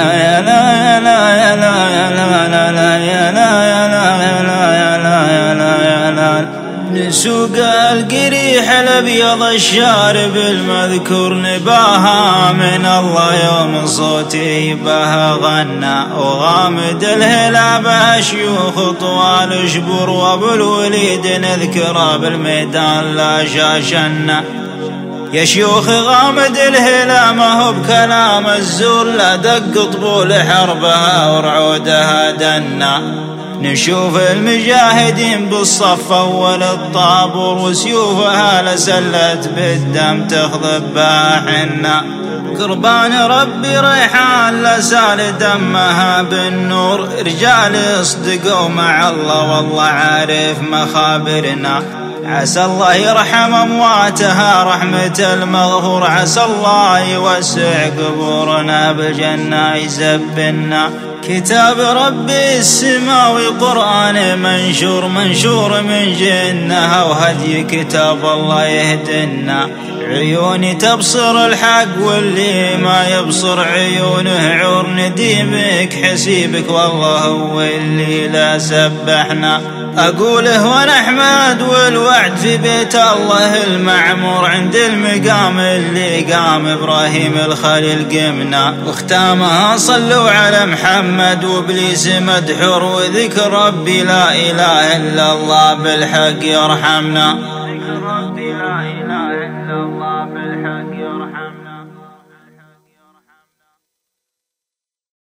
نسوق القريح الابيض الشارب المذكور نباها من الله يوم صوتي بها غنى وغامد الهلال بها شيوخ طوال شبر وابو الوليد نذكره بالميدان لا شاشنا يا شيوخ غامد الهلا ما هو بكلام الزور لا دق طبول حربها ورعودها دنا نشوف المجاهدين بالصف أول الطابور وسيوفها لسلت بالدم تخضب بها حنا قربان ربي ريحان لسال دمها بالنور رجال اصدقوا مع الله والله عارف مخابرنا عسى الله يرحم أمواتها رحمة المغفور عسى الله يوسع قبورنا بالجنة يزبنا كتاب ربي السماوي قرآن منشور من جنها وهدي كتاب الله يهدنا عيوني تبصر الحق واللي ما يبصر عيونه عور نديمك حسيبك والله هو اللي لا سبحنا أقوله ونحمد والوعد في بيت الله المعمور عند المقام اللي قام إبراهيم الخليل قمنا واختامها صلوا على محمد وابليس مدحور وذكر ربي لا إله إلا الله بالحق يرحمنا.